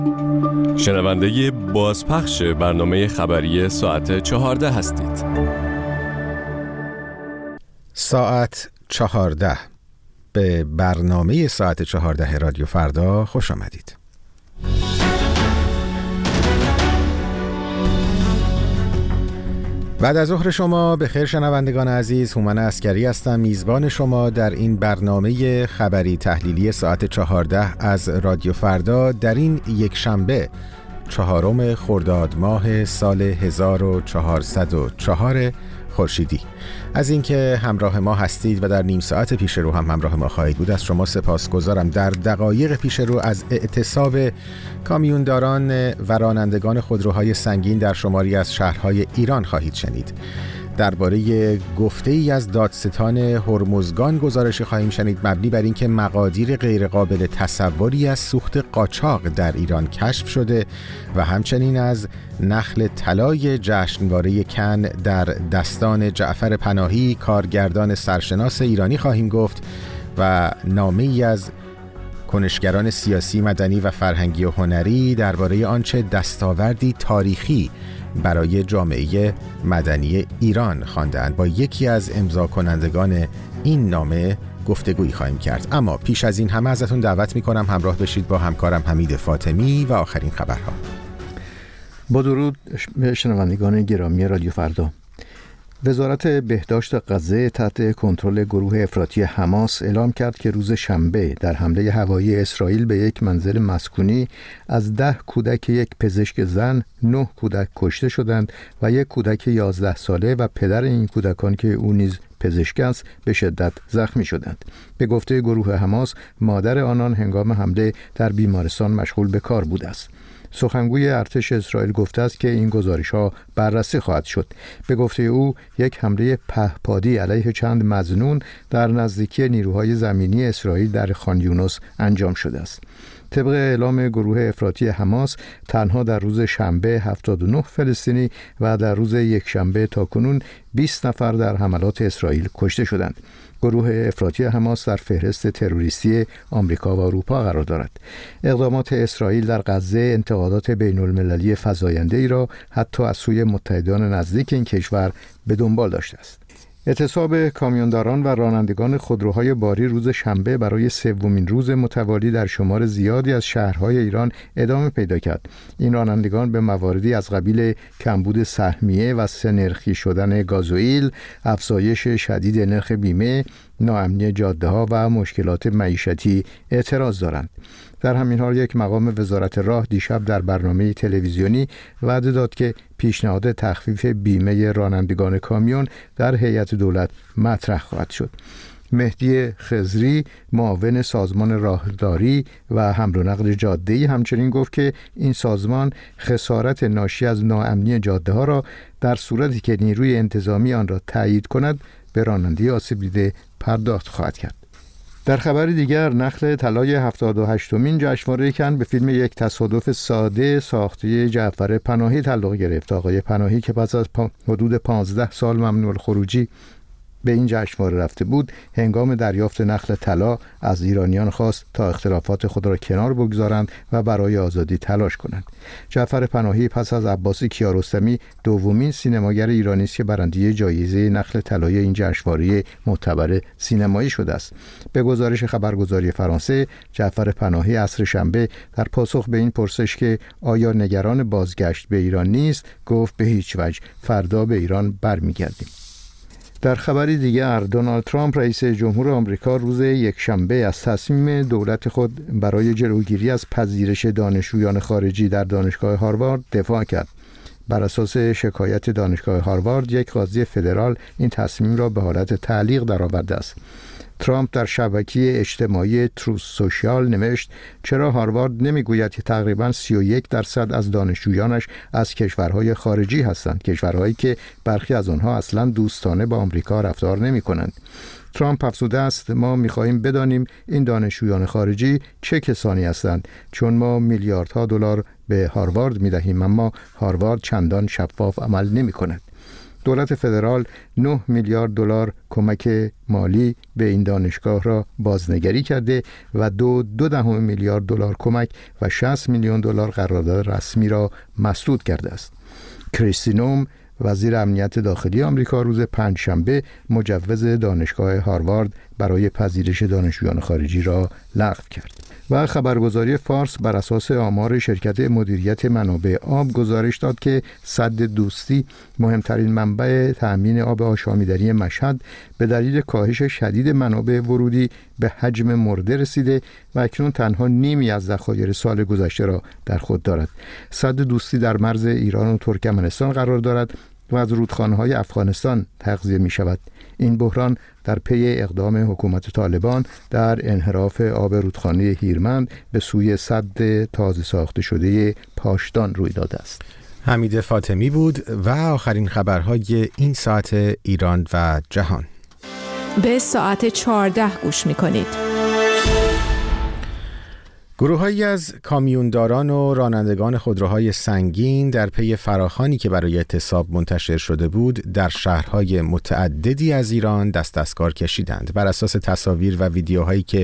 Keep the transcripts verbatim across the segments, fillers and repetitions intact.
شنونده بازپخش برنامه خبری ساعت چهارده هستید. ساعت چهارده، به برنامه ساعت چهارده رادیو فردا خوش آمدید. بعد از ظهر شما به خیر شنوندگان عزیز، هومن عسکری هستم، میزبان شما در این برنامه خبری تحلیلی ساعت چهارده از رادیو فردا در این یک شنبه چهارم خرداد ماه سال هزار و چهارصد و چهار خورشیدی. از اینکه همراه ما هستید و در نیم ساعت پیش رو هم همراه ما خواهید بود از شما سپاسگزارم. در دقایق پیش رو از اعتصاب کامیونداران و رانندگان خودروهای سنگین در شماری از شهرهای ایران خواهید شنید. درباره گفته ای از دادستان هرمزگان گزارشی خواهیم شنید مبنی بر اینکه مقادیر غیرقابل تصوری از سوخت قاچاق در ایران کشف شده و همچنین از نخل طلای جشنواره کن در دستان جعفر پناهی کارگردان سرشناس ایرانی خواهیم گفت و نامه ای از کنشگران سیاسی، مدنی و فرهنگی و هنری درباره آنچه دستاوردی تاریخی برای جامعه مدنی ایران خواندند. با یکی از امضا کنندگان این نامه گفتگویی خواهیم کرد. اما پیش از این همه ازتون دعوت میکنم همراه بشید با همکارم حمید فاطمی و آخرین خبرها. با درود به شنوندگان گرامی رادیو فردا. وزارت بهداشت غزه تحت کنترل گروه افراطی حماس اعلام کرد که روز شنبه در حمله هوایی اسرائیل به یک منزل مسکونی از ده کودک یک پزشک زن نه کودک کشته شدند و یک کودک یازده ساله و پدر این کودکان که او نیز پزشک است به شدت زخمی شدند. به گفته گروه حماس مادر آنان هنگام حمله در بیمارستان مشغول به کار بوده است. سخنگوی ارتش اسرائیل گفته است که این گزارش‌ها بررسی خواهد شد. به گفته او یک حمله پهپادی علیه چند مظنون در نزدیکی نیروهای زمینی اسرائیل در خان یونس انجام شده است. طبق اعلام گروه افراطی حماس تنها در روز شنبه هفتاد و نه فلسطینی و در روز یکشنبه تاکنون بیست نفر در حملات اسرائیل کشته شدند. گروه افراطی حماس در فهرست تروریستی آمریکا و اروپا قرار دارد. اقدامات اسرائیل در غزه انتقادات بین المللی فزاینده ای را حتی از سوی متحدان نزدیک این کشور به دنبال داشته است. اعتصاب کامیونداران و رانندگان خودروهای باری روز شنبه برای سومین روز متوالی در شمار زیادی از شهرهای ایران ادامه پیدا کرد. این رانندگان به مواردی از قبیل کمبود سهمیه و سه‌نرخی شدن گازوئیل، افزایش شدید نرخ بیمه، ناامنی جاده‌ها و مشکلات معیشتی اعتراض دارند. در همین حال یک مقام وزارت راه دیشب در برنامه تلویزیونی وعده داد که پیشنهاد تخفیف بیمه رانندگان کامیون در هیئت دولت مطرح خواهد شد. مهدی خضری معاون سازمان راهداری و حمل و نقل جاده‌ای همچنین گفت که این سازمان خسارت ناشی از ناامنی جاده‌ها را در صورتی که نیروی انتظامی آن را تایید کند به راننده آسیب دیده پرداخت خواهد کرد. در خبر دیگر نخل طلای هفتاد و هشتمین جشنواره کن به فیلم یک تصادف ساده ساخته جعفر پناهی تعلق گرفت. آقای پناهی که پس از حدود پانزده سال ممنوع الخروجی به این جشنواره رفته بود، هنگام دریافت نخل طلا از ایرانیان خواست تا اختلافات خود را کنار بگذارند و برای آزادی تلاش کنند. جعفر پناهی پس از عباس کیارستمی دومین سینماگر ایرانی است که برنده جایزه نخل طلای این جشنواره معتبر سینمایی شده است. به گزارش خبرگزاری فرانسه، جعفر پناهی عصر شنبه در پاسخ به این پرسش که آیا نگران بازگشت به ایران نیست، گفت به هیچ وجه، فردا به ایران برمیگردیم. در خبری دیگر دونالد ترامپ رئیس جمهور آمریکا روز یکشنبه از تصمیم دولت خود برای جلوگیری از پذیرش دانشجویان خارجی در دانشگاه هاروارد دفاع کرد. بر اساس شکایت دانشگاه هاروارد، یک قاضی فدرال این تصمیم را به حالت تعلیق درآورده است. ترامپ در شبکه اجتماعی تروث سوشیال نوشت چرا هاروارد نمیگوید که تقریباً سی و یک درصد از دانشجویانش از کشورهای خارجی هستند، کشورهایی که برخی از آنها اصلاً دوستانه با آمریکا رفتار نمی کنند. ترامپ افزوده است ما می‌خواهیم بدانیم این دانشجویان خارجی چه کسانی هستند، چون ما میلیاردها دلار به هاروارد می‌دهیم اما هاروارد چندان شفاف عمل نمی‌کند. دولت فدرال نه میلیارد دلار کمک مالی به این دانشگاه را بازنگری کرده و دو دو دهم میلیارد دلار کمک و شصت میلیون دلار قرارداد رسمی را مسدود کرده است. کریستی نوم وزیر امنیت داخلی آمریکا روز پنجشنبه مجوز دانشگاه هاروارد برای پذیرش دانشجویان خارجی را لغو کرد. و خبرگزاری فارس بر اساس آمار شرکت مدیریت منابع آب گزارش داد که سد دوستی مهمترین منبع تأمین آب آشامیدنی مشهد به دلیل کاهش شدید منابع ورودی به حجم مرده رسیده و اکنون تنها نیمی از ذخایر سال گذشته را در خود دارد. سد دوستی در مرز ایران و ترکمنستان قرار دارد و از رودخانه‌های افغانستان تغذیه می شود. این بحران در پی اقدام حکومت طالبان در انحراف آب رودخانه هیرمند به سوی سد تازه ساخته شده پاشدان روی داده است. حمید فاطمی بود و آخرین خبرهای این ساعت ایران و جهان. به ساعت چهارده گوش می کنید. گروه‌هایی از کامیونداران و رانندگان خودروهای سنگین در پی فراخوانی که برای اعتصاب منتشر شده بود در شهرهای متعددی از ایران دست از کار کشیدند. بر اساس تصاویر و ویدیوهایی که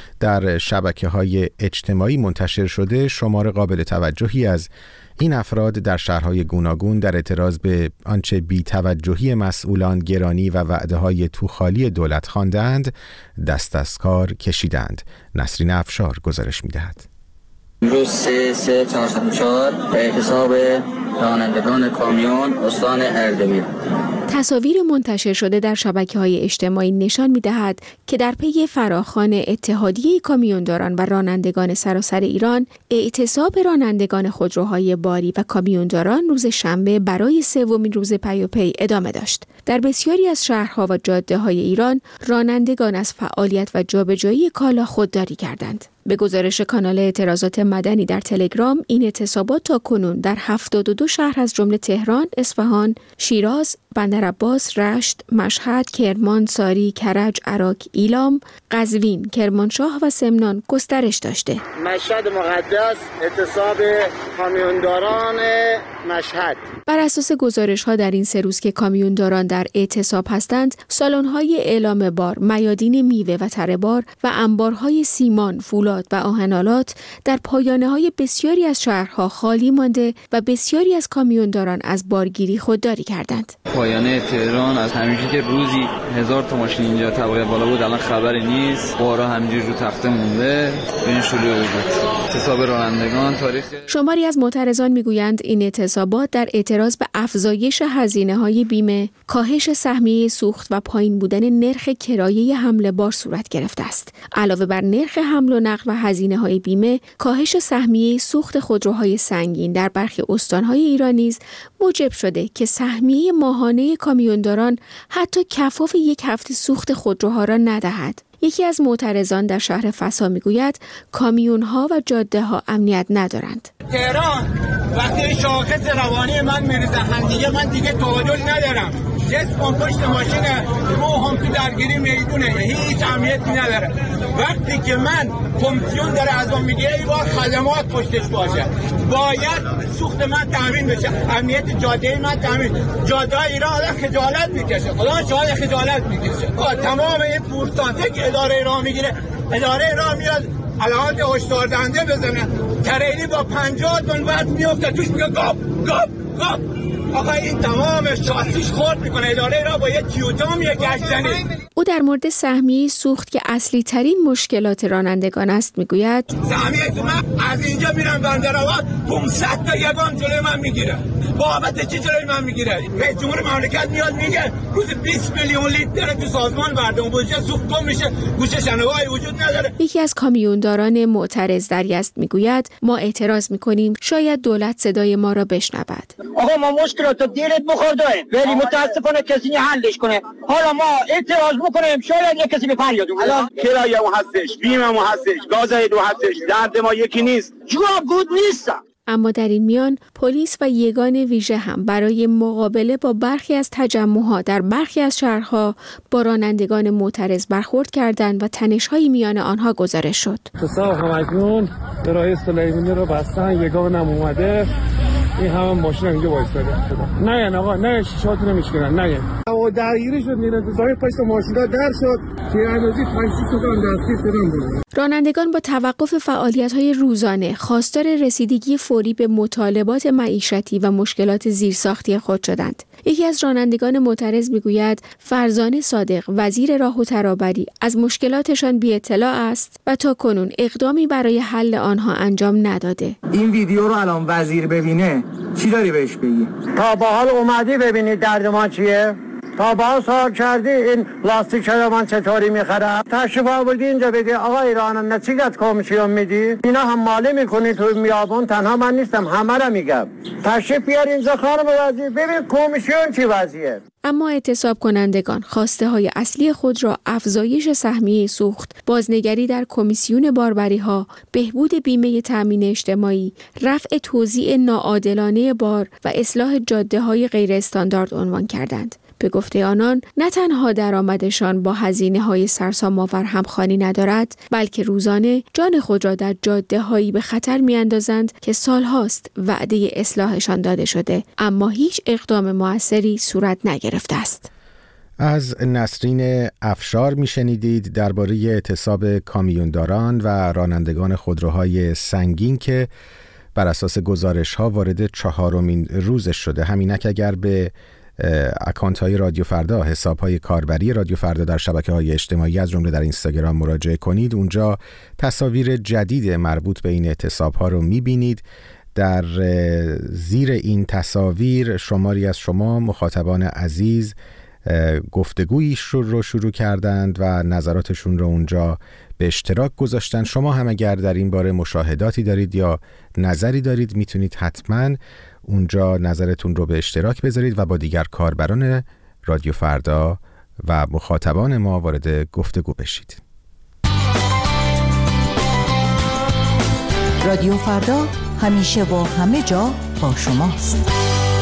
در شبکه‌های اجتماعی منتشر شده، شمار قابل توجهی از این افراد در شهرهای گوناگون در اعتراض به آنچه بی‌توجهی مسئولان، گرانی و وعده‌های توخالی دولت خواندند، دست از کار کشیدند. نسرین افشار گزارش می‌دهد. امروز سه سه چهارصد و چهار به اعتصاب رانندگان کامیون استان اردبیل. تصاویر منتشر شده در شبکه‌های اجتماعی نشان می‌دهد که در پی فراخوان اتحادیه کامیونداران و رانندگان سراسر ایران، اعتصاب رانندگان خودروهای باری و کامیونداران روز شنبه برای سومین روز پیاپی ادامه داشت. در بسیاری از شهرها و جاده‌های ایران، رانندگان از فعالیت و جابجایی کالا خودداری کردند. به گزارش کانال اعتراضات مدنی در تلگرام، این اعتصابات تاکنون در هفتاد و دو شهر از جمله تهران، اصفهان، شیراز، بندرعباس، رشت، مشهد، کرمان، ساری، کرج، عراق، ایلام، قزوین، کرمانشاه و سمنان گسترش داشته. مشهد مقدس، اعتصاب کامیونداران مشهد. بر اساس گزارش‌ها در این سه روز که کامیونداران در اعتصاب هستند، سالن‌های اعلام بار، میادین میوه و تره بار و انبارهای سیمان، فولاد و آهن‌آلات در پایانه‌های بسیاری از شهرها خالی مانده و بسیاری از کامیونداران از بارگیری خودداری کردند. پایانه تهران از همیشه که روزی هزار تا ماشین اینجا طبقه بالا بود، الان خبری نیست. بارا همینجوری رو تخته مونده. این شلوغ بود. اعتصاب رانندگان تاریخ. شماری از معترضان میگویند این اعتصابات در اعتراض به افزایش هزینه‌های بیمه، کاهش سهمیه سوخت و پایین بودن نرخ کرایه حمل بار صورت گرفته است. علاوه بر نرخ حمل و نقل و هزینه‌های بیمه، کاهش سهمیه سوخت خودروهای سنگین در برخی استان‌های ایران نیز موجب شده که سهمیه ماهانه کامیونداران حتی کفاف یک هفته سوخت خودروها را ندهد. یکی از معترضان در شهر فسا میگوید کامیون‌ها و جاده‌ها امنیت ندارند. تهران وقتی شاخص روانی من میرسه همدیگه، من دیگه تعادل ندارم. جسمم پشت ماشینه، روحم تو درگیری میدونه، هیچ امنیتی نداره. وقتی که من کمیسیون داره از اون میگه ای بار خدمات پشتش باشه، باید سوخت من تامین بشه، امنیت جاده من تامین. جاده ایران آدم خجالت میکشه، خدا شاید خجالت میکشه. تمام این پورتانته که اداره راه میگیره، اداره راه میاد علامت هشدار دهنده بزنه، تریلی با پنجاه تن وزن میفته توش، میگه گاپ گاپ گاپ. آقا این تمام شاسیش خورد میکنه، اداره را با یه تیوتام یک گشتنی. او در مورد سهمیه سوخت که اصلی ترین مشکلات رانندگان است میگوید سهمیه من از اینجا میرم بندرآباد پانصد تا یگان جلوی من میگیره. بابت چی جلوی من میگیره؟ رئیس جمهور مملکت میاد میگه روز بیست میلیون لیتر تو سازمان بردم بودجه سوخت گم میشه، گوشه شنوایی وجود نداره. یکی از کامیونداران معترض در یزد میگوید ما اعتراض میکنیم، شاید دولت صدای ما را بشنود. آقا ما مشکلات دیرت بخورده ولی متاسفانه کسی حلش کنه. حالا ما اعتراض میکنیم، شاید یک کسی به فریاد بزنه. الان کرایه‌مون هستش، بیمه‌مون هستش، گازای دو هستش، درد ما یکی نیست. جواب گود نیستم. اما در این میان پلیس و یگان ویژه هم برای مقابله با برخی از تجمعات در برخی از شهرها با رانندگان معترض برخورد کردند و تنش‌های میان آنها گزارش شد. اعتصاب همکنون برای سلیمانی رو بستن، یگان هم اومده این همه ماشین اینجا وایساده. نه یعنی آقا نه شیشه‌هاتون رو میشکنن نه یعنی آقا درگیری شد نیروی پشت ماشینا در شد که اندازی پنج شش تا دستی شدن بود. رانندگان با توقف فعالیت‌های روزانه خواستار رسیدگی فوری به مطالبات معیشتی و مشکلات زیرساختی خود شدند. یکی از رانندگان معترض میگوید فرزانه صادق وزیر راه و ترابری از مشکلاتشان بی اطلاع است و تا کنون اقدامی برای حل آنها انجام نداده. این ویدیو رو الان وزیر ببینه چی داری بهش بگی؟ تا با حال اومدی ببینید درد ما چیه؟ تا با سوال کردی این لاستیک رو من چطوری میخرم؟ تشریف آوردی اینجا بگی آقا ایران نتیجت کمیسیون میدی؟ اینا هم ماله میکنی تو میابون، تنها من نیستم همه را میگم. تشریف بیار اینجا خانم وزیر ببین کمیسیون چی وضعیه. اما اعتصاب کنندگان خواسته های اصلی خود را افزایش سهمیه سوخت، بازنگری در کمیسیون باربری ها، بهبود بیمه تامین اجتماعی، رفع توزیع ناعادلانه بار و اصلاح جاده های غیر استاندارد عنوان کردند. به گفته آنان نه تنها درآمدشان با هزینه های سرسام‌آور همخوانی ندارد، بلکه روزانه جان خود را در جاده هایی به خطر می اندازند که سالهاست وعده اصلاحشان داده شده اما هیچ اقدام مؤثری صورت نگرفته است. از نسرین افشار می شنیدید درباره اعتصاب کامیونداران و رانندگان خودروهای سنگین که بر اساس گزارش ها وارد چهارمین روزش شده. همینک اگر به اکانت های رادیو فردا، حساب های کاربری رادیو فردا در شبکه های اجتماعی از جمله در اینستاگرام مراجعه کنید، اونجا تصاویر جدید مربوط به این اعتصاب ها رو میبینید. در زیر این تصاویر شماری از شما مخاطبان عزیز گفتگویی رو شروع کردند و نظراتشون رو اونجا به اشتراک گذاشتن. شما هم اگر در این باره مشاهداتی دارید یا نظری دارید میتونید حتما اونجا نظرتون رو به اشتراک بذارید و با دیگر کاربران رادیو فردا و مخاطبان ما وارد گفتگو بشید. رادیو فردا همیشه و همه جا با شماست.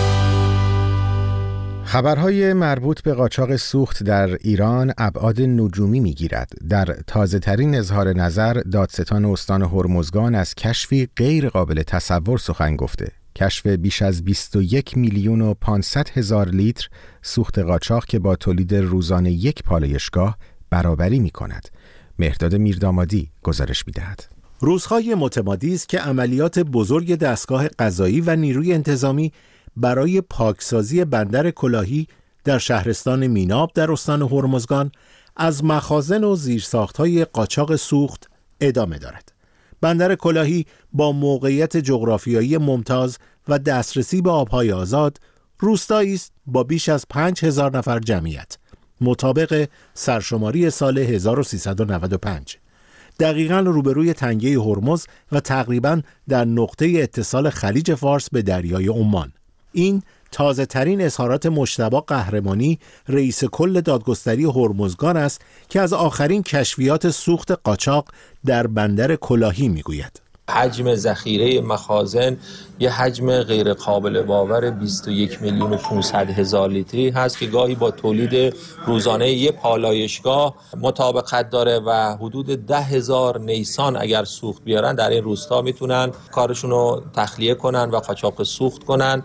خبرهای مربوط به قاچاق سوخت در ایران ابعاد نجومی میگیرد. در تازه ترین اظهار نظر دادستان استان هرمزگان از کشفی غیر قابل تصور سخن گفته. کشف بیش از بیست و یک میلیون و پانصد هزار لیتر سوخت قاچاق که با تولید روزانه یک پالایشگاه برابری می کند. مهرداد میردامادی گزارش می دهد. روزهای متمادی است که عملیات بزرگ دستگاه قضایی و نیروی انتظامی برای پاکسازی بندر کلاهی در شهرستان میناب در استان هرمزگان از مخازن و زیرساخت‌های قاچاق سوخت ادامه دارد. بندر کلاهی با موقعیت جغرافیایی ممتاز و دسترسی به آبهای آزاد، روستایی است با بیش از پنج هزار نفر جمعیت، مطابق سرشماری سال هزار و سیصد و نود و پنج. دقیقاً روبروی تنگه هرمز و تقریباً در نقطه اتصال خلیج فارس به دریای عمان. این تازه ترین اظهارات مجتبی قهرمانی رئیس کل دادگستری هرمزگان است که از آخرین کشفیات سوخت قاچاق در بندر کلاهی میگوید. حجم ذخیره مخازن یه حجم غیر قابل باور بیست و یک میلیون و پانصد هزار لیتری هست که گاهی با تولید روزانه یه پالایشگاه مطابقت داره و حدود ده هزار نیسان اگر سوخت بیارن در این روستا میتونن کارشون رو تخلیه کنن و قاچاق سوخت کنن.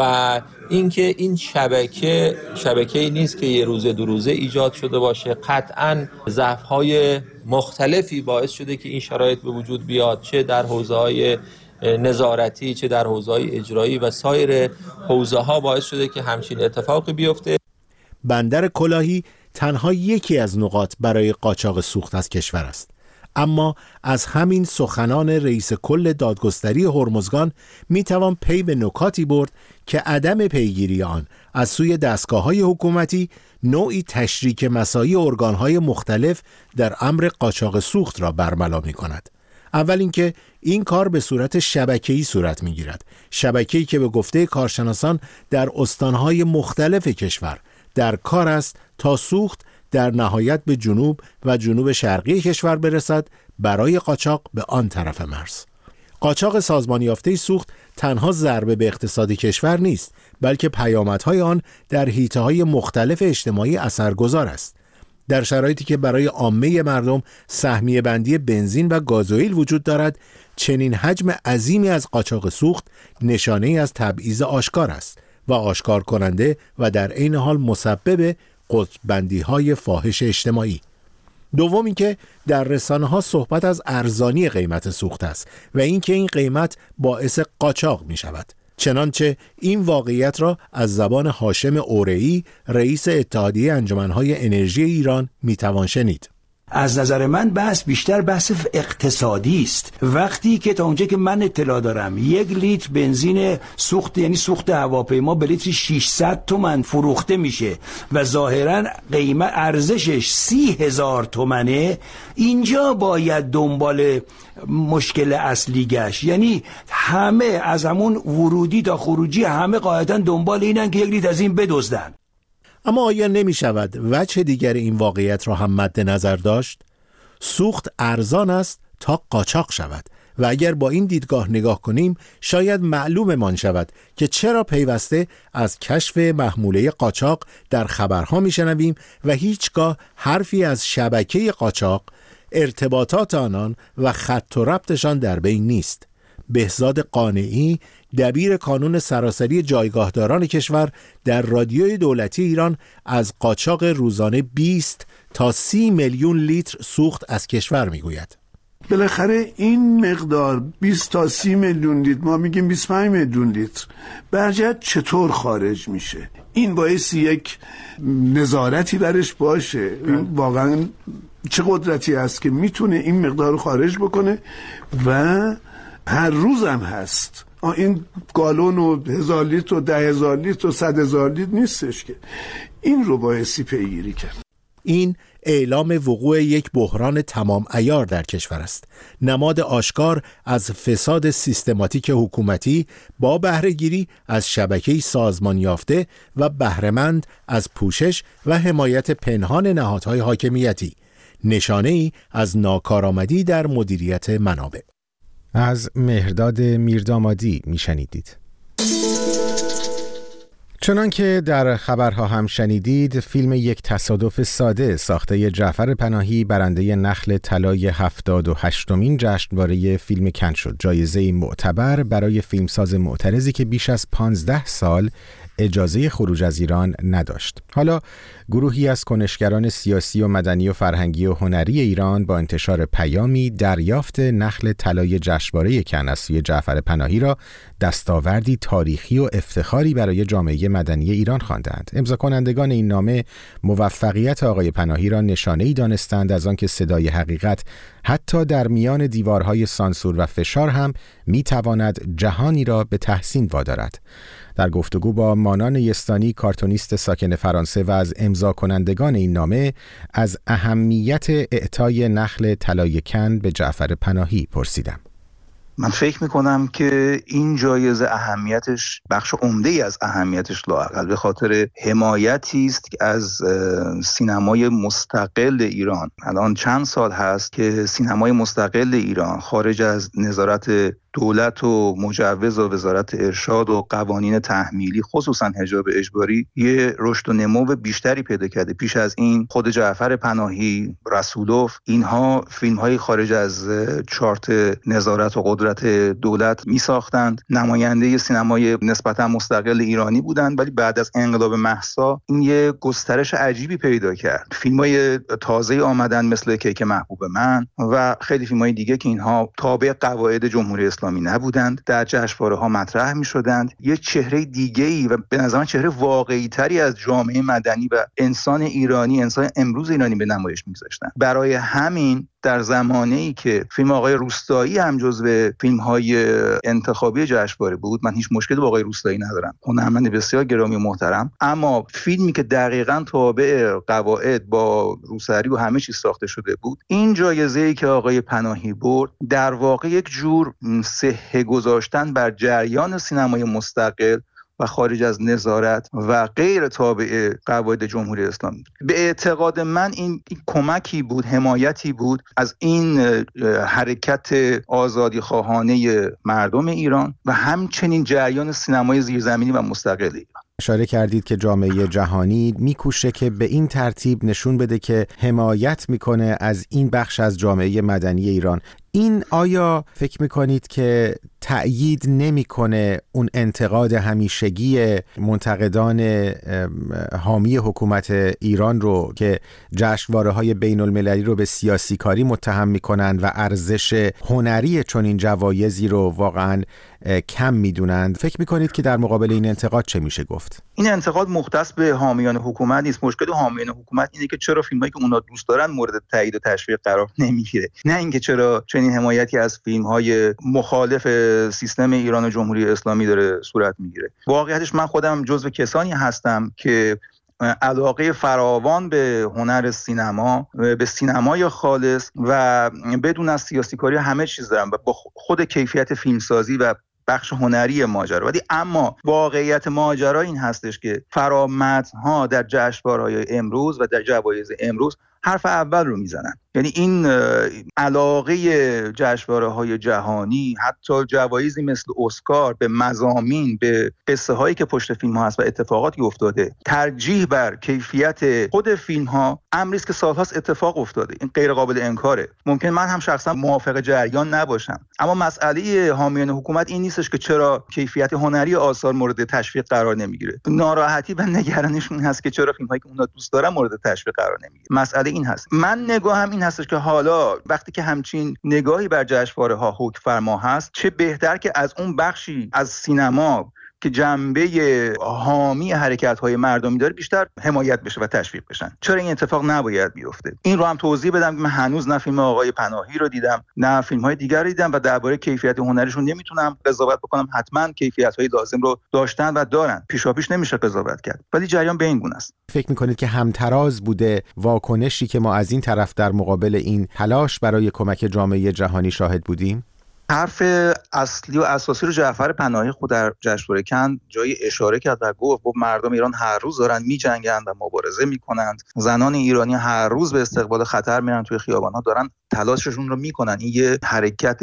و اینکه این شبکه شبکه‌ای نیست که یه روزه دو روزه ایجاد شده باشه، قطعاً ضعف‌های مختلفی باعث شده که این شرایط به وجود بیاد، چه در حوزه‌های نظارتی چه در حوزه‌های اجرایی و سایر حوزه‌ها باعث شده که همچین اتفاقی بیفته. بندر کلاهی تنها یکی از نقاط برای قاچاق سوخت از کشور است، اما از همین سخنان رئیس کل دادگستری هرمزگان میتوان پی به نکاتی برد که عدم پیگیری آن از سوی دستگاه‌های حکومتی نوعی تشریک مساعی ارگان‌های مختلف در امر قاچاق سوخت را برملا می‌کند. اول اینکه این کار به صورت شبکه‌ای صورت می‌گیرد، شبکه‌ای که به گفته کارشناسان در استان‌های مختلف کشور در کار است تا سوخت در نهایت به جنوب و جنوب شرقی کشور برسد برای قاچاق به آن طرف مرز. قاچاق سازمان یافته سوخت تنها ضربه به اقتصاد کشور نیست، بلکه پیامدهای آن در حیطه‌های مختلف اجتماعی اثرگذار است. در شرایطی که برای عامه مردم سهمیه بندی بنزین و گازوئیل وجود دارد، چنین حجم عظیمی از قاچاق سوخت نشانه از تبعیض آشکار است و آشکار کننده و در عین حال مسبب قطب‌بندی‌های فاحش اجتماعی. دوم اینکه در رسانه‌ها صحبت از ارزانی قیمت سوخت است و اینکه این قیمت باعث قاچاق می‌شود. چنانچه این واقعیت را از زبان هاشم اورئی، رئیس اتحادیه انجمن‌های انرژی ایران می‌توان شنید. از نظر من بحث بیشتر بحث اقتصادی است. وقتی که تا اونجا که من اطلاع دارم یک لیتر بنزین سوخت، یعنی سوخت هواپیما، به لیتر ششصد تومان فروخته میشه و ظاهرا قیمت ارزشش سی هزار تومنه، اینجا باید دنبال مشکل اصلی گشت. یعنی همه از همون ورودی تا خروجی همه قاعدتا دنبال اینن که یک لیتر از این بدزدن. اما آیا نمی شود وجه دیگر این واقعیت را هم مد نظر داشت؟ سوخت ارزان است تا قاچاق شود و اگر با این دیدگاه نگاه کنیم شاید معلوممان شود که چرا پیوسته از کشف محموله قاچاق در خبرها می شنویم و هیچگاه حرفی از شبکه قاچاق، ارتباطات آنان و خط و ربطشان در بین نیست. بهزاد قانعی، دبیر کانون سراسری جایگاهداران کشور، در رادیوی دولتی ایران از قاچاق روزانه بیست تا سی میلیون لیتر سوخت از کشور میگوید. بالاخره این مقدار بیست تا سی میلیون لیتر، ما میگیم بیست و پنج میلیون لیتر، برجت چطور خارج میشه؟ این باعث یک نظارتی برش باشه. این واقعا چه قدرتی هست که میتونه این مقدار رو خارج بکنه و هر روز هم هست. این گالون و هزار لیتر و ده هزار لیتر و صد هزار لیتر نیستش که این رو بایستی پیگیری کرد. این اعلام وقوع یک بحران تمام عیار در کشور است، نماد آشکار از فساد سیستماتیک حکومتی با بهره‌گیری از شبکه‌ای سازمان یافته و بهره‌مند از پوشش و حمایت پنهان نهادهای حاکمیتی، نشانه‌ای از ناکارآمدی در مدیریت منابع. از مهرداد میردامادی میشنیدید. چنان که در خبرها هم شنیدید، فیلم یک تصادف ساده ساخته جعفر پناهی برنده نخل طلای هفتاد و هشتمین جشنواره فیلم کن شد. جایزه معتبر برای فیلمساز معترضی که بیش از پانزده سال اجازه خروج از ایران نداشت. حالا گروهی از کنشگران سیاسی و مدنی و فرهنگی و هنری ایران با انتشار پیامی دریافت نخل طلای جشنواره کن از سوی جعفر پناهی را دستاوردی تاریخی و افتخاری برای جامعه مدنی ایران خواندند. امضا کنندگان این نامه موفقیت آقای پناهی را نشانه‌ای دانستند از آنکه صدای حقیقت حتی در میان دیوارهای سانسور و فشار هم میتواند جهانی را به تحسین وادارد. در گفتگو با مانان یستانی، کارتونیست ساکن فرانسه و از امضا کنندگان این نامه، از اهمیت اعطای نخل طلای کن به جعفر پناهی پرسیدم. من فکر میکنم که این جایزه اهمیتش، بخش عمده‌ای از اهمیتش لااقل به خاطر حمایتی است که از سینمای مستقل ایران. الان چند سال هست که سینمای مستقل ایران خارج از نظارت دولت و مجوز و وزارت ارشاد و قوانین تحمیلی، خصوصا حجاب اجباری، یه رشد و نمو بیشتری پیدا کرده. پیش از این خود جعفر پناهی، رسولوف، اینها فیلم‌های خارج از چارت نظارت و قدرت دولت می ساختند. نماینده سینمای نسبتا مستقل ایرانی بودند، ولی بعد از انقلاب مهسا این یه گسترش عجیبی پیدا کرد. فیلم‌های تازه آمدن مثل کیک محبوب من و خیلی فیلم‌های دیگه که اینها تابع قواعد جمهوری اسلامی نبودند، در جشنواره‌ها مطرح می‌شدند. یه چهره دیگه‌ای و به نظر من چهره واقعی‌تری از جامعه مدنی و انسان ایرانی، انسان امروز ایرانی به نمایش می‌گذاشتند. برای همین در زمانه‌ای که فیلم آقای روستایی هم جزو فیلم‌های انتخابی جشنواره بود، من هیچ مشکلی با آقای روستایی ندارم، هنرمند بسیار گرامی و محترم، اما فیلمی که دقیقاً تابع قواعد با روسری و همه چیز ساخته شده بود، این جایزه‌ای که آقای پناهی برد در واقع یک جور صحه گذاشتن بر جریان سینمای مستقل و خارج از نظارت و غیر تابع قواعد جمهوری اسلامی. به اعتقاد من این, این کمکی بود، حمایتی بود از این حرکت آزادی خواهانه مردم ایران و همچنین جریان سینمای زیرزمینی و مستقل ایران. اشاره کردید که جامعه جهانی میکوشه که به این ترتیب نشون بده که حمایت میکنه از این بخش از جامعه مدنی ایران. این آیا فکر میکنید که تأیید نمیکنه اون انتقاد همیشگی منتقدان حامی حکومت ایران رو که جشنواره‌های بین المللی رو به سیاسی کاری متهم میکنند و ارزش هنری چون این جوایزی رو واقعاً کم میدونند؟ فکر میکنید که در مقابل این انتقاد چه میشه گفت؟ این انتقاد مختص به حامیان حکومت نیست. مشکل حامیان حکومت اینه که چرا فیلمایی که اونا دوست دارن مورد تایید و تشویق قرار نمیگیره، نه اینکه چرا چنین حمایتی از فیلم‌های مخالف سیستم ایران و جمهوری اسلامی داره صورت میگیره. واقعیتش من خودم جزو کسانی هستم که علاقه فراوان به هنر سینما، به سینمای خالص و بدون از سیاسی کاری همه چیز دارم و با خود کیفیت فیلمسازی و بخش هنری ماجرا. ولی اما واقعیت ماجرا این هستش که فرامتن‌ها در جشنواره‌های امروز و در جوایز امروز حرف اول رو میزنن. یعنی این علاقه جشنواره‌های جهانی، حتی جوایزی مثل اسکار به مضامین، به قصه هایی که پشت فیلم ها هست و اتفاقاتی افتاده، ترجیح بر کیفیت خود فیلم ها امری است که سالهاست اتفاق افتاده. این غیر قابل انکاره. ممکن من هم شخصا موافق جریان نباشم، اما مسئله حامیان حکومت این نیستش که چرا کیفیت هنری آثار مورد تشویق قرار نمیگیره. ناراحتی و نگرانیشون هست که چرا فیلم هایی که اونا دوست دارن مورد تشویق قرار نمیگیره. مسئله این هست. من نگاهم این هستش که حالا وقتی که همچین نگاهی بر جشنواره‌ها حکم فرما هست، چه بهتر که از اون بخشی از سینما که جنبه حامی حرکت‌های مردمی داره بیشتر حمایت بشه و تشویق بشن. چرا این اتفاق نباید بیفته؟ این رو هم توضیح بدم که من هنوز نه فیلم آقای پناهی رو دیدم، نه فیلم‌های دیگر رو دیدم و درباره کیفیت هنریشون نمیتونم قضاوت بکنم. حتما کیفیت‌های لازم رو داشتن و دارن. پیشاپیش نمیشه قضاوت کرد. ولی جریان به این گونه است. فکر می‌کنید که همتراز بوده واکنشی که ما از این طرف در مقابل این تلاش برای کمک جامعه جهانی شاهد بودیم؟ حرف اصلی و اساسی رو جعفر پناهی خود در جشنواره کن جای اشاره کرد و گفت خب مردم ایران هر روز دارن می‌جنگن و مبارزه می‌کنند. زنان ایرانی هر روز به استقبال خطر میرن توی خیابان‌ها، دارن تلاششون رو می‌کنن. این یه حرکت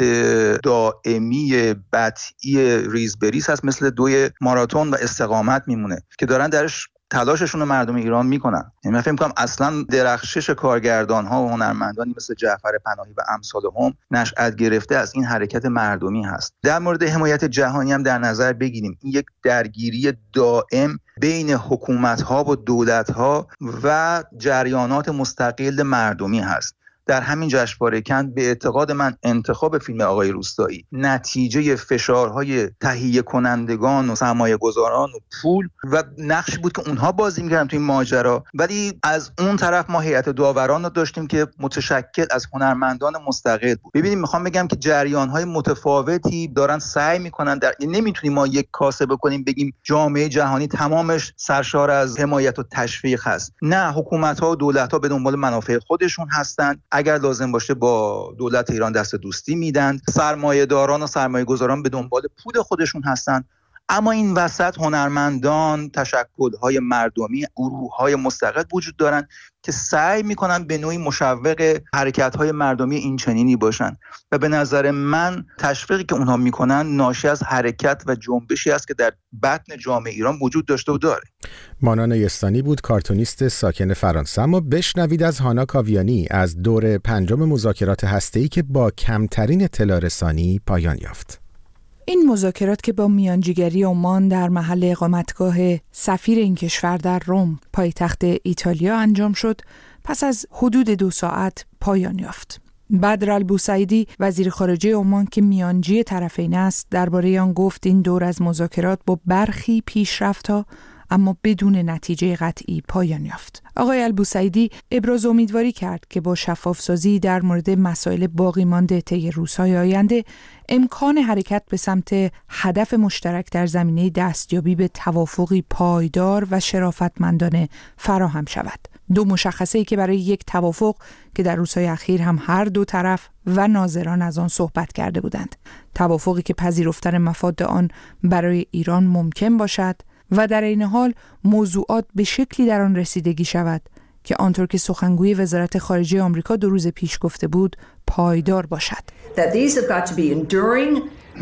دائمی بطیء ریز بریز هست، مثل دوی ماراتون و استقامت میمونه که دارن درش تلاششون رو مردم ایران میکنن. یعنی من فکر می‌کنم اصلا درخشش کارگردان‌ها و هنرمندانی مثل جعفر پناهی و امثالهم نشأت گرفته از این حرکت مردمی هست. در مورد حمایت جهانی هم در نظر بگیریم، این یک درگیری دائم بین حکومت‌ها و دولت‌ها و جریانات مستقل مردمی هست. در همین جشنواره کن به اعتقاد من انتخاب فیلم آقای روستایی نتیجه فشارهای تهیه کنندگان و سرمایه گذاران و پول و نقشی بود که اونها بازی می‌کردن توی این ماجرا. ولی از اون طرف ما هیئت داوران رو داشتیم که متشکل از هنرمندان مستقل بود. ببینید میخوام بگم که جریان‌های متفاوتی دارن سعی می‌کنن در نمیتونیم ما یک کاسه بکنیم بگیم جامعه جهانی تمامش سرشار از حمایت و تشویق هست. نه، حکومت‌ها و دولت‌ها به دنبال منافع خودشون هستن. اگر لازم باشه با دولت ایران دست دوستی میدن. سرمایه‌داران و سرمایه‌گذاران به دنبال پول خودشون هستن. اما این وسط هنرمندان، تشکل‌های مردمی، گروه‌های مستقل وجود دارن که سعی میکنن به نوعی مشوق حرکت‌های مردمی این چنینی باشن و به نظر من تشویقی که اونها میکنن ناشی از حرکت و جنبشی است که در بطن جامعه ایران وجود داشته و داره. مانا نیستانی بود، کارتونیست ساکن فرانسه. اما بشنوید از هانا کاویانی از دور پنجم مذاکرات هسته‌ای که با کمترین اطلاع رسانی پایان یافت. این مذاکرات که با میانجیگری عمان در محل اقامتگاه سفیر این کشور در روم پایتخت ایتالیا انجام شد، پس از حدود دو ساعت پایان یافت. بدر البوسعیدی وزیر خارجه عمان که میانجی طرفین است درباره آن گفت این دور از مذاکرات با برخی پیشرفت‌ها اما بدون نتیجه قطعی پایان یافت. آقای البوسعیدی ابراز امیدواری کرد که با شفافسازی در مورد مسائل باقی مانده طی روزهای آینده امکان حرکت به سمت هدف مشترک در زمینه دستیابی به توافقی پایدار و شرافتمندانه فراهم شود. دو مشخصه‌ای که برای یک توافق که در روزهای اخیر هم هر دو طرف و ناظران از آن صحبت کرده بودند. توافقی که پذیرفتن مفاد آن برای ایران ممکن باشد و در این حال موضوعات به شکلی در آن رسیدگی شود که آنطور که سخنگوی وزارت خارجه آمریکا دو روز پیش گفته بود پایدار باشد. That these have got to be enduring,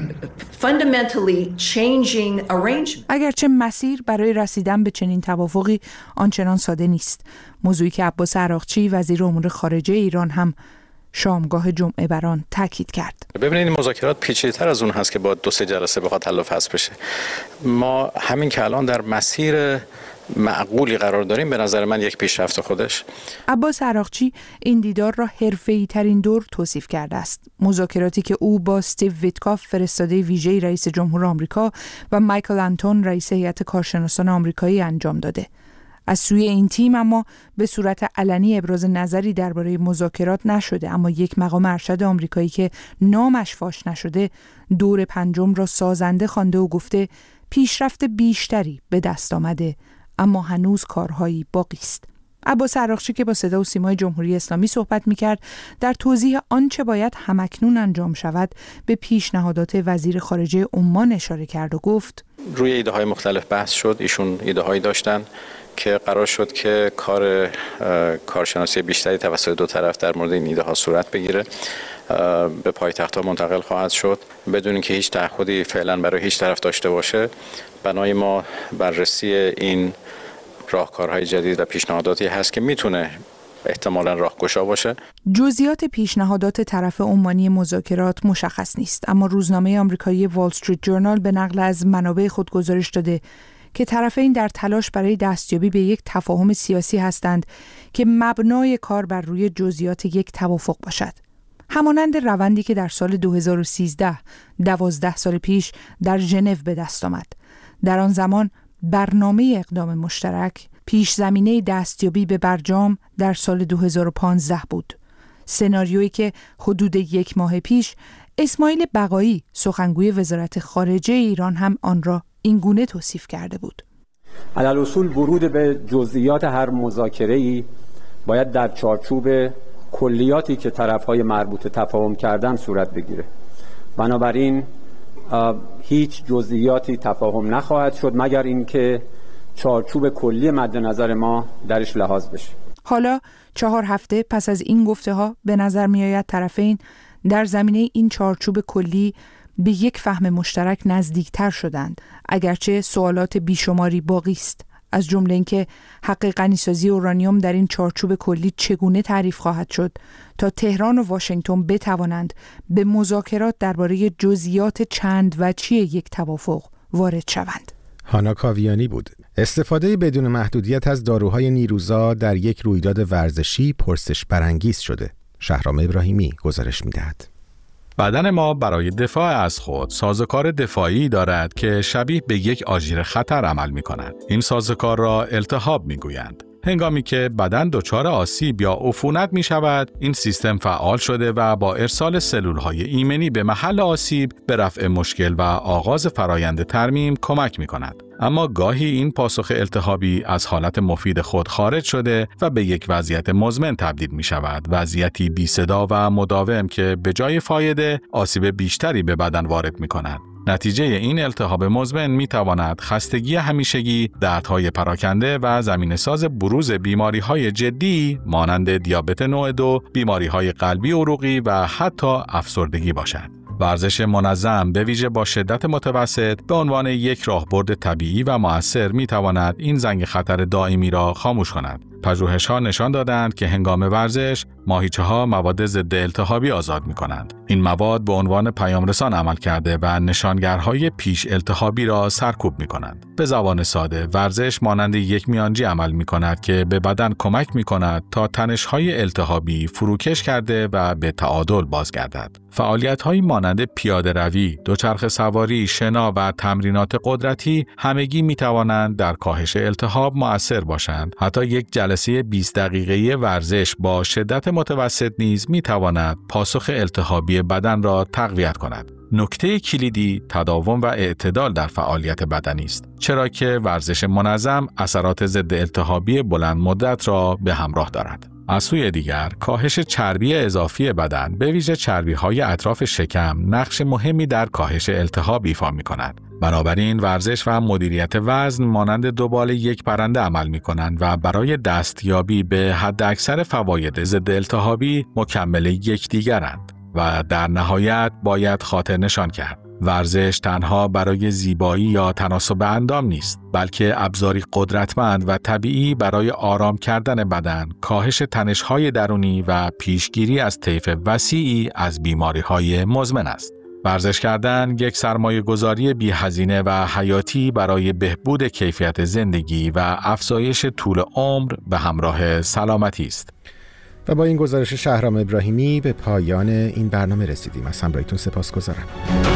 fundamentally changing arrangements. اگرچه مسیر برای رسیدن به چنین توافقی آنچنان ساده نیست. موضوعی که عباس عراقچی وزیر امور خارجه ایران هم شامگاه جمعه بران تاکید کرد. ببینید مذاکرات پیچیده‌تر از اون هست که با دو سه جلسه بخواد حل و فصل بشه. ما همین که الان در مسیر معقولی قرار داریم به نظر من یک پیشرفت خودش. عباس عراقچی این دیدار را حرفه‌ای ترین دور توصیف کرده است. مذاکراتی که او با استیو ویتکاف فرستاده ویژه رئیس جمهور آمریکا و مایکل آنتون رئیس هیئت کارشناسان آمریکایی انجام داده. از سوی این تیم اما به صورت علنی ابراز نظری درباره مذاکرات نشده، اما یک مقام ارشد آمریکایی که نامش فاش نشده دور پنجم را سازنده خوانده و گفته پیشرفت بیشتری به دست آمده اما هنوز کارهایی باقی است. عباس عراقچی که با صدا و سیمای جمهوری اسلامی صحبت می‌کرد در توضیح آنچه باید همکنون انجام شود به پیشنهادات وزیر خارجه عمان اشاره کرد و گفت روی ایده‌های مختلف بحث شد. ایشون ایده‌هایی داشتن که قرار شد که کار کارشناسی بیشتری توسط دو طرف در مورد این ایده‌ها صورت بگیره، به پایتخت‌ها منتقل خواهد شد بدون اینکه هیچ تعهدی فعلا برای هیچ طرف داشته باشه. بنای ما بررسی این راهکارهای جدید و پیشنهاداتی هست که میتونه احتمالاً راهگشا باشه. جزئیات پیشنهادات طرف عمانی مذاکرات مشخص نیست، اما روزنامه آمریکایی وال استریت جورنال به نقل از منابع خود گزارش داده که طرفین در تلاش برای دستیابی به یک تفاهم سیاسی هستند که مبنای کار بر روی جزئیات یک توافق باشد. همانند روندی که در سال دو هزار و سیزده، دوازده سال پیش در ژنو به دست آمد. در آن زمان برنامه اقدام مشترک پیش زمینه دستیابی به برجام در سال دو هزار و پانزده بود. سناریویی که حدود یک ماه پیش اسماعیل بقایی سخنگوی وزارت خارجه ایران هم آن را این گونه توصیف کرده بود. علل اصول ورود به جزئیات هر مذاکره‌ای باید در چارچوب کلیاتی که طرف‌های مربوطه تفاهم کردن صورت بگیره. بنابراین هیچ جزئیاتی تفاهم نخواهد شد مگر اینکه چارچوب کلی مد نظر ما درش لحاظ بشه. حالا چهار هفته پس از این گفته‌ها به نظر می‌آید طرفین در زمینه این چارچوب کلی به یک فهم مشترک نزدیکتر شدند، اگرچه سوالات بیشماری باقی است، از جمله اینکه حق غنیسازی اورانیوم در این چارچوب کلی چگونه تعریف خواهد شد تا تهران و واشنگتن بتوانند به مذاکرات درباره جزئیات چند وجهی یک توافق وارد شوند. هانا کاویانی بود. استفاده بدون محدودیت از داروهای نیروزا در یک رویداد ورزشی پرسش برانگیز شده. شهرام ابراهیمی گزارش می‌دهد. بدن ما برای دفاع از خود سازوکار دفاعی دارد که شبیه به یک آژیر خطر عمل می‌کند. این سازوکار را التهاب می‌گویند. هنگامی که بدن دچار آسیب یا عفونت می‌شود، این سیستم فعال شده و با ارسال سلول‌های ایمنی به محل آسیب به رفع مشکل و آغاز فرایند ترمیم کمک می‌کند. اما گاهی این پاسخ التهابی از حالت مفید خود خارج شده و به یک وضعیت مزمن تبدیل می شود. وضعیتی بی صدا و مداوم که به جای فایده آسیب بیشتری به بدن وارد می کند. نتیجه این التهاب مزمن می تواند خستگی همیشگی، دردهای پراکنده و زمینه‌ساز بروز بیماری‌های جدی مانند دیابت نوع دو، بیماری‌های قلبی عروقی و حتی افسردگی باشد. ورزش منظم به ویژه با شدت متوسط به عنوان یک راهبرد طبیعی و مؤثر می‌تواند این زنگ خطر دائمی را خاموش کند. پژوهش‌ها نشان دادند که هنگام ورزش ماهیچه‌ها مواد ضد التهابی آزاد می‌کنند. این مواد به عنوان پیامرسان عمل کرده و نشانگرهای پیش التهابی را سرکوب می‌کنند. به زبان ساده، ورزش مانند یک میانجی عمل می‌کند که به بدن کمک می‌کند تا تنش‌های التهابی فروکش کرده و به تعادل بازگردد. فعالیت‌هایی مانند پیاده‌روی، دوچرخه سواری، شنا و تمرینات قدرتی همگی می‌توانند در کاهش التهاب مؤثر باشند. حتی یک جلسه بیست دقیقه‌ای ورزش با شدت متوسط نیز می‌تواند پاسخ التهابی بدن را تقویت کند. نکته کلیدی تداوم و اعتدال در فعالیت بدنی است، چرا که ورزش منظم اثرات ضد التهابی بلند مدت را به همراه دارد. از سوی دیگر، کاهش چربی اضافی بدن به ویژه چربی‌های اطراف شکم نقش مهمی در کاهش التهاب ایفا می‌کند. بنابراین ورزش و مدیریت وزن مانند دوبال یک پرنده عمل می‌کنند و برای دستیابی به حداکثر فواید ضد التهابی مکمل یکدیگرند و در نهایت باید خاطر نشان کرد ورزش تنها برای زیبایی یا تناسب اندام نیست، بلکه ابزاری قدرتمند و طبیعی برای آرام کردن بدن، کاهش تنش‌های درونی و پیشگیری از طیف وسیعی از بیماری‌های مزمن است. ورزش کردن یک سرمایه گذاری بی هزینه و حیاتی برای بهبود کیفیت زندگی و افزایش طول عمر به همراه سلامتی است. و با این گزارش شهرام ابراهیمی به پایان این برنامه رسیدیم. از همراهیتون سپاسگزارم.